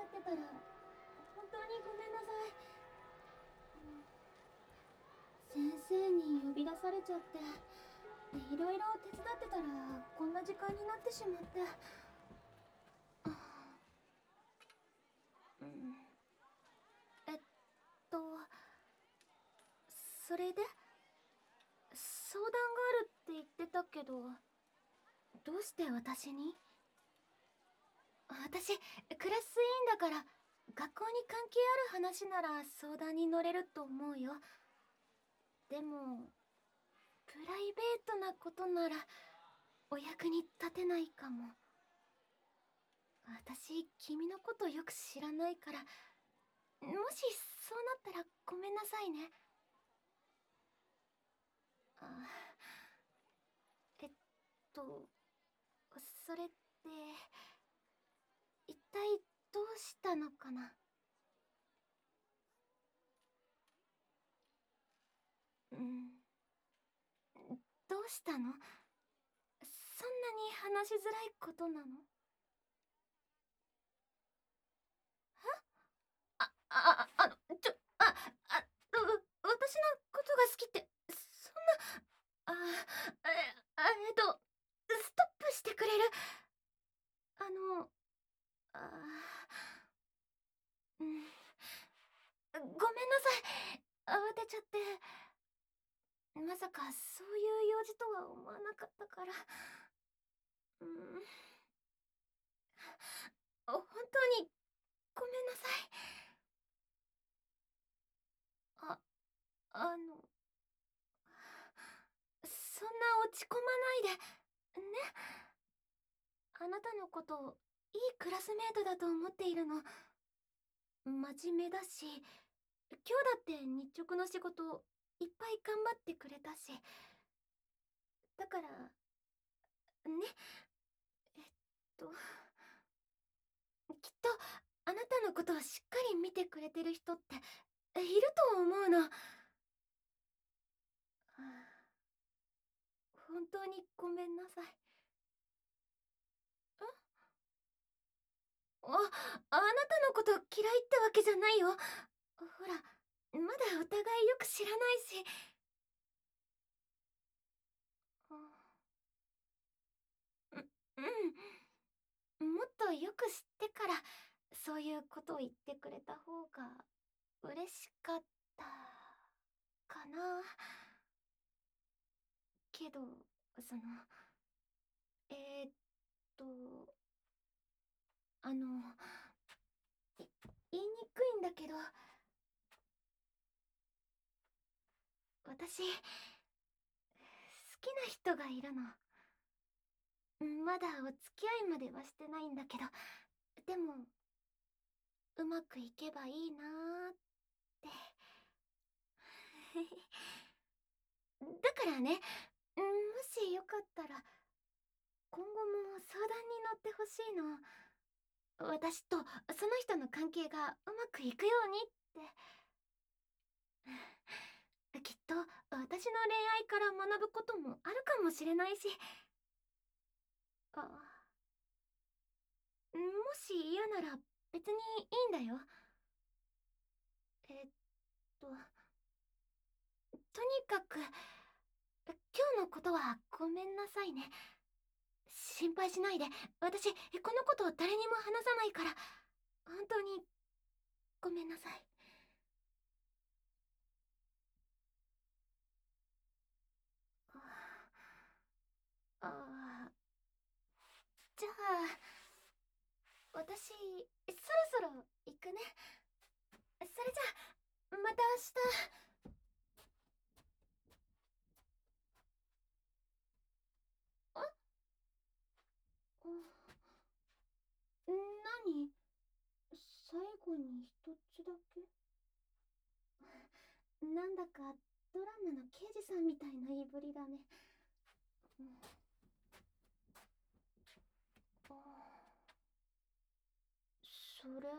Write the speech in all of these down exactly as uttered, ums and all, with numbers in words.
ってたら本当にごめんなさい。先生に呼び出されちゃって、いろいろ手伝ってたらこんな時間になってしまって。うん、えっとそれで相談があるって言ってたけど、どうして私に？私クラス委員だから、学校に関係ある話なら相談に乗れると思うよ。でもプライベートなことならお役に立てないかも。私君のことよく知らないから、もしそうなったらごめんなさいね。あ、えっとそれって一体どうしたのかな。うん、どうしたの？そんなに話しづらいことなの？あ、あ、あの、ちょ、あ、あ、う、私のことが好きって、そんな、あ、え、あえっと、ストップしてくれる？あの、あ、うん、ごめんなさい。慌てちゃって。まさかそういう用事とは思わなかったから。うん、本当にごめんなさい。あ、あの、そんな落ち込まないで、ね。あなたのこといいクラスメートだと思っているの。真面目だし、今日だって日直の仕事いっぱい頑張ってくれたし。だからね、えっときっとあなたのことをしっかり見てくれてる人っていると思うの。はあ、本当にごめんなさい。あ、あなたのこと嫌いってわけじゃないよ。ほら、まだお互いよく知らないし。う、うん。もっとよく知ってからそういうことを言ってくれた方が嬉しかったかな。けど、その、えー、っと、あの、い言いにくいんだけど、私、好きな人がいるの。まだお付き合いまではしてないんだけど、でも、うまくいけばいいなーって。だからね、もしよかったら、今後も相談に乗ってほしいの。私とその人の関係がうまくいくようにって。きっと私の恋愛から学ぶこともあるかもしれないし。あ、もし嫌なら別にいいんだよ。えっととにかく今日のことはごめんなさいね。心配しないで。私このことを誰にも話さないから。本当にごめんなさい。ああ、じゃあ私そろそろ行くね。それじゃあまた明日。あ、何？最後に一つだけ？なんだかドラマの刑事さんみたいな言いぶりだね。うん、あ、それ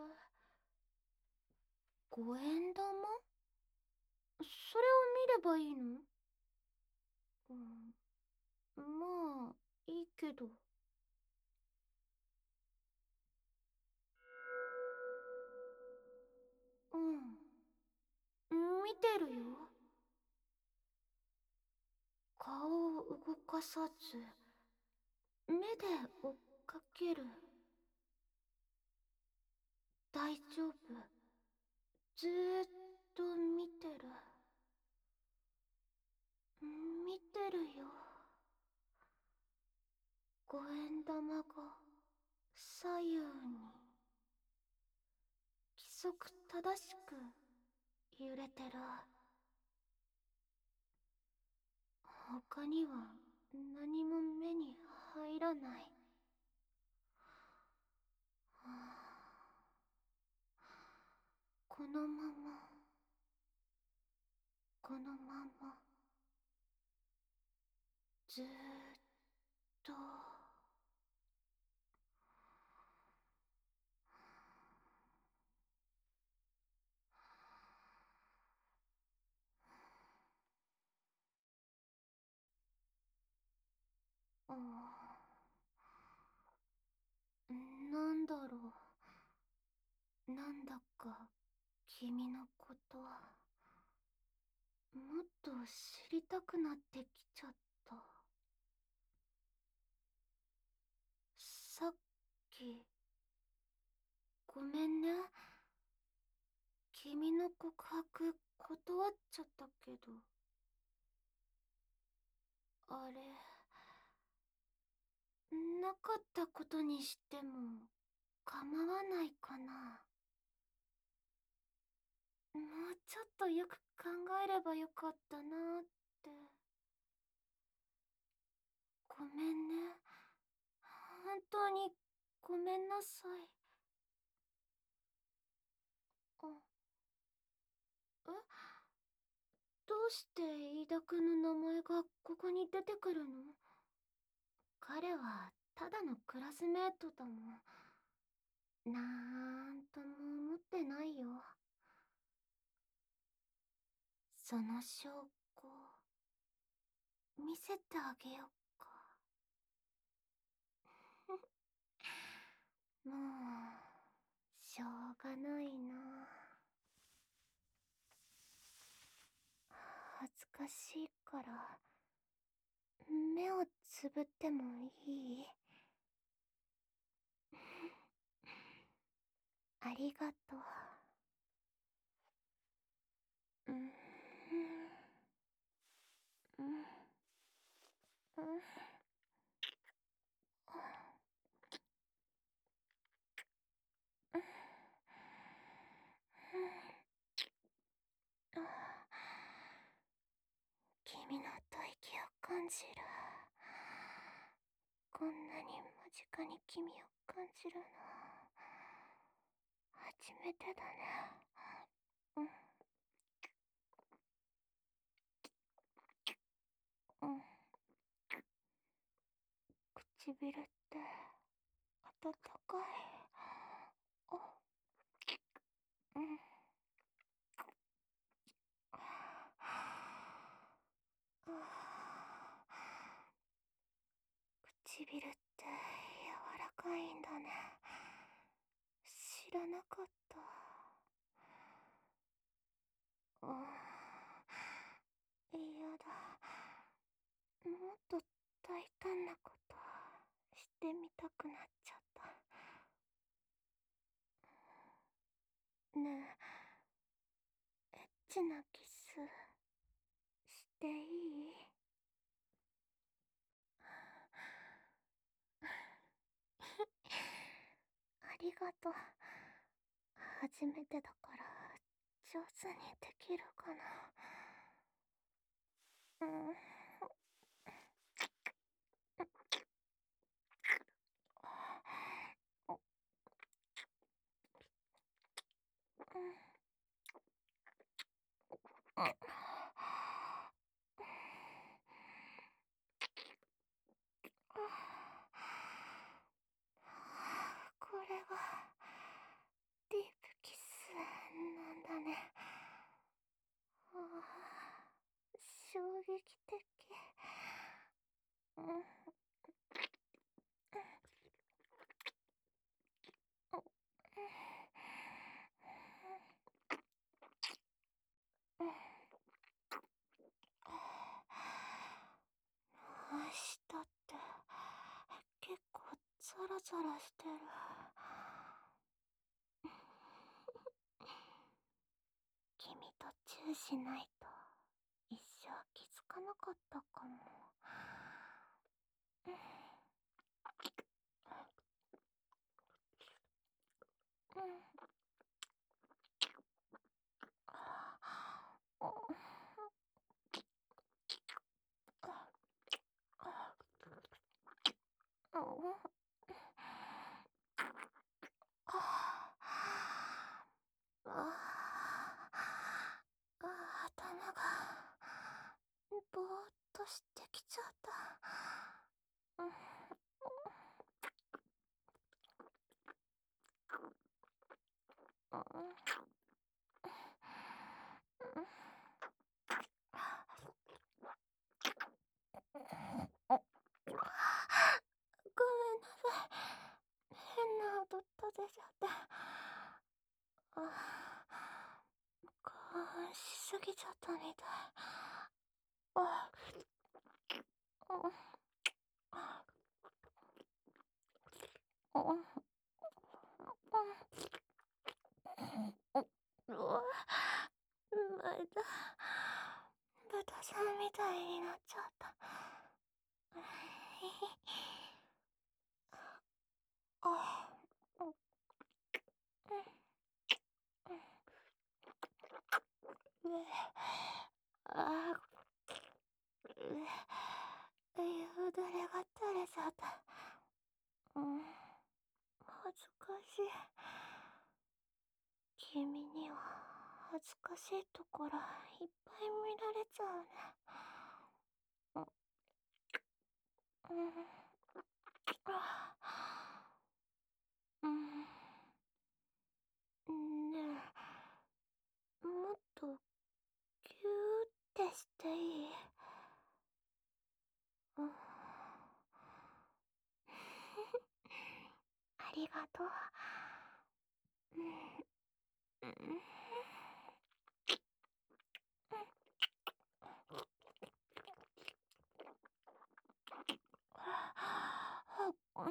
五円玉？それを見ればいいの？うん、まあいいけど。 見てるよ。顔を動かさず目で追っかける。大丈夫。ずーっと見てる。見てるよ。五円玉が左右に規則正しく揺れてる。他には何も目に入らない。はあ、このままこのままずーっと。ああ、なんだろう。なんだか君のこともっと知りたくなってきちゃった。さっきごめんね。君の告白断っちゃったけど。あれ、なかったことにしても構わないかな。もうちょっとよく考えればよかったなーって。ごめんね。本当にごめんなさい。あ、え、どうして飯田くんの名前がここに出てくるの？彼はただのクラスメートだもん。なんとも思ってないよ。その証拠見せてあげようか。もうしょうがないな。恥ずかしいから目をつぶってもいい？ありがとう。うん、うん、うん、うん、君の吐息を感じる。こんなに間近に君を感じるの初めてだね。うん、うん。唇って温かい。あ、うん。あ、唇って柔らかいんだね。知らなかった。あ、嫌だ。もっと大胆なことしてみたくなっちゃった。ねえ、エッチなキスしていい？ありがとう。初めてだから上手にできるかな。うん。うん。これがディープキスなんだね。ああ、衝撃的。うん。 ラザラしてる。君とチューしないと一生気づかなかったかも。うん。ああ、頭がぼーっとしてきちゃった。うん。ごめんなさい。変な音立てちゃって。あ、興奮しすぎちゃったみたい。あ、うん、うん、うん、うわ、また、豚さんみたいになっちゃった。あ、うん、うん、うん、あ、う、よだれが垂れちゃった。うん、恥ずかしい。君には恥ずかしいところいっぱい見られちゃうね。うん、うん、あ、うん。ねえ、もっとギューってしていい？うん。ありがとう。うん、うん、うん。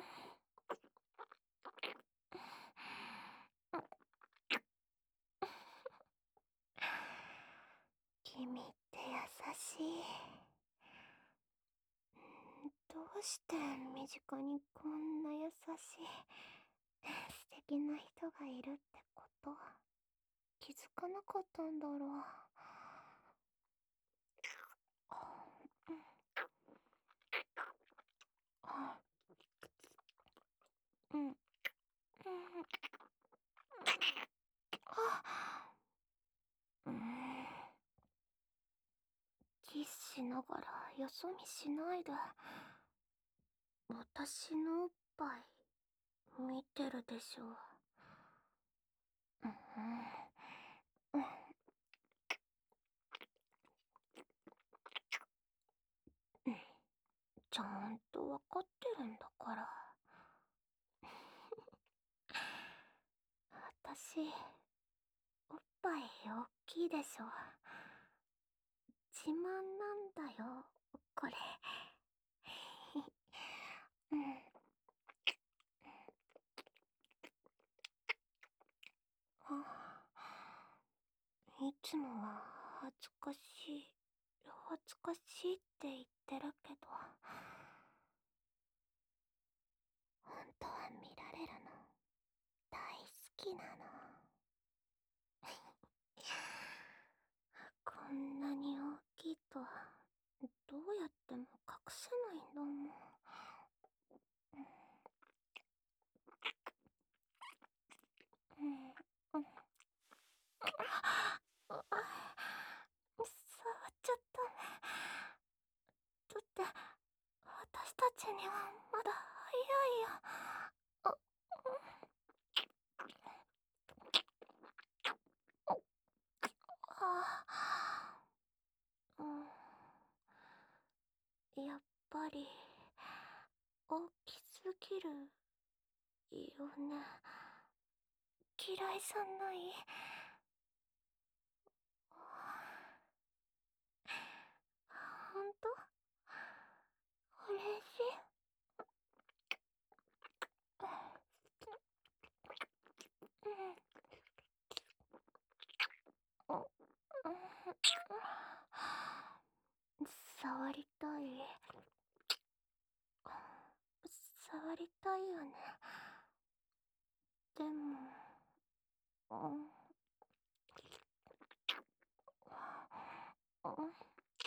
君って優しい。どうして身近にこんな優しい素敵な人がいるってこと、気づかなかったんだろう。うん、うん、うん、あ、うん。キスしながらよそ見しないで。私のおっぱい見てるでしょ。うん、うん、うん、ちゃんとわかってるんだから。私、おっぱい大きいでしょ。自慢なんだよ、これ。うん。いつもは恥ずかしい、恥ずかしいって言ってるけど、本当は見られるの大好きなの。こんなに大きいとどうやっても隠せないんだもん。うん、うん、あ、触っちゃったね。だって私たちにはまだ早いよ。あ、あ、うん、やっぱり大きすぎるよね。嫌いじゃない？ほんと？嬉しい。 よね。でも、うん、うん、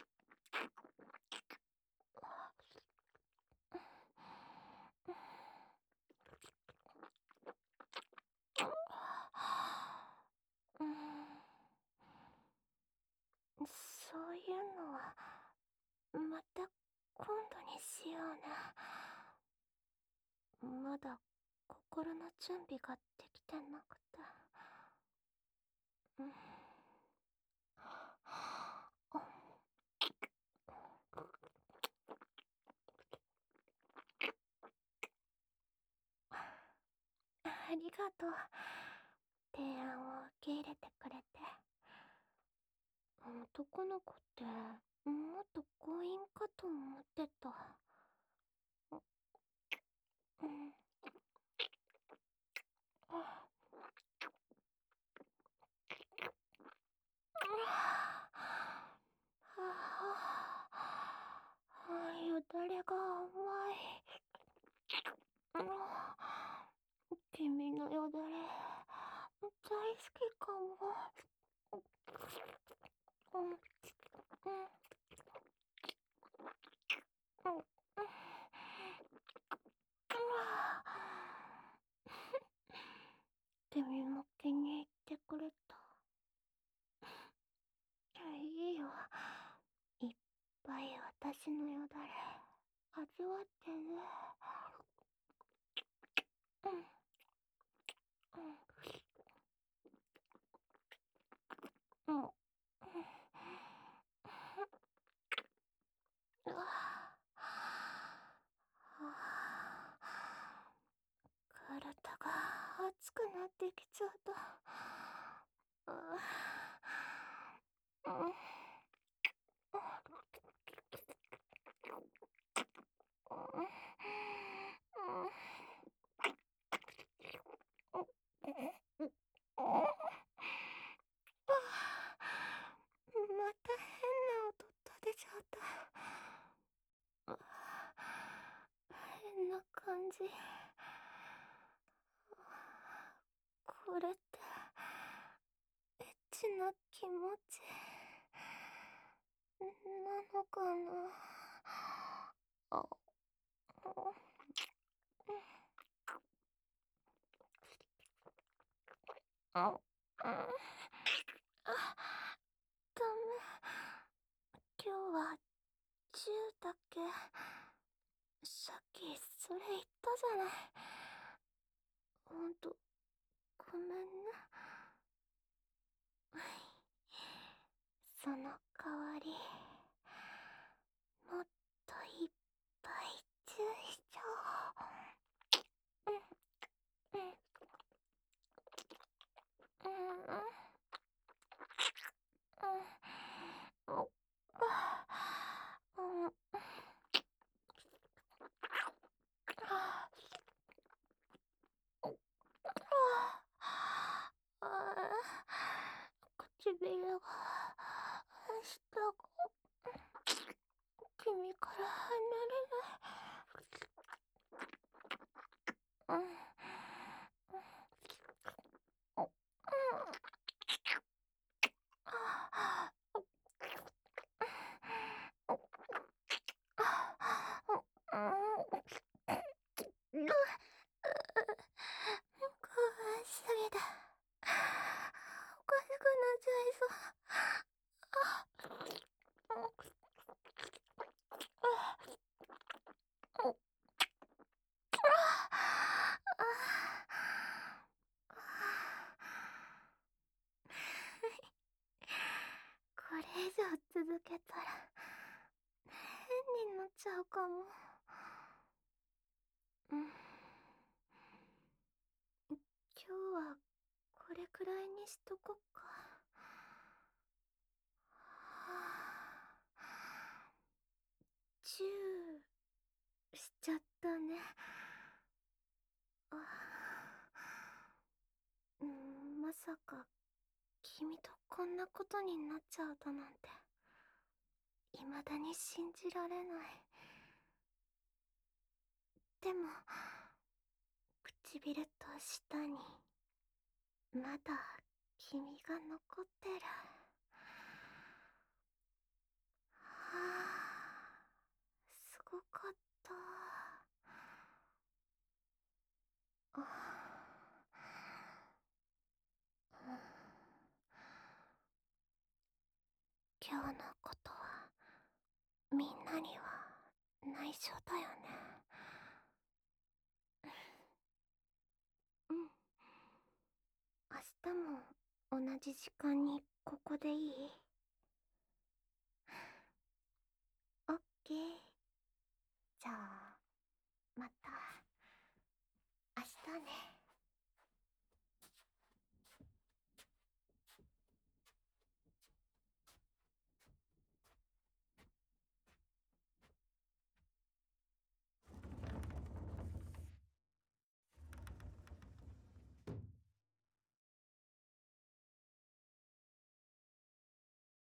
うん、そういうのはまた今度にしようね。まだ心の準備ができてなくて。うん、ありがとう。提案を受け入れてくれて。男の子ってもっと強引かと思ってた。うん、ああ、よだれが甘い。うん、君のよだれ大好きかも。うん、うん、うん、うん、君も気に入ってくれた。いいよ。いっぱい私のよだれ味わってね。うん、うん、うん、うん、うわ体が熱くなってきちゃった。うん、うん、また変な音立てちゃった。変な感じ。これってエッチな気持ちなのかな。あ、あ、あ、ダメ。今日はじゅうだけ。さっきそれ言ったじゃない。ほんとごめんね。その代わりもっといっぱいチューしちゃおう。うん、うん、うん、うん、うん、うん、うん、唇が下が君から離れない。うん、うん、うん、興奮しすぎておかしくなっちゃいそう。これ以上続けたら変になっちゃうかも。うん、今日はこれくらいにしとこっか。チューしちゃったね。あ、うん、まさか君とこんなことになっちゃうだなんて未だに信じられない。でも唇と舌にまだ君が残ってる。はあ、すごかった。あ今日のことはみんなには内緒だよね。うん。明日も同じ時間にここでいい？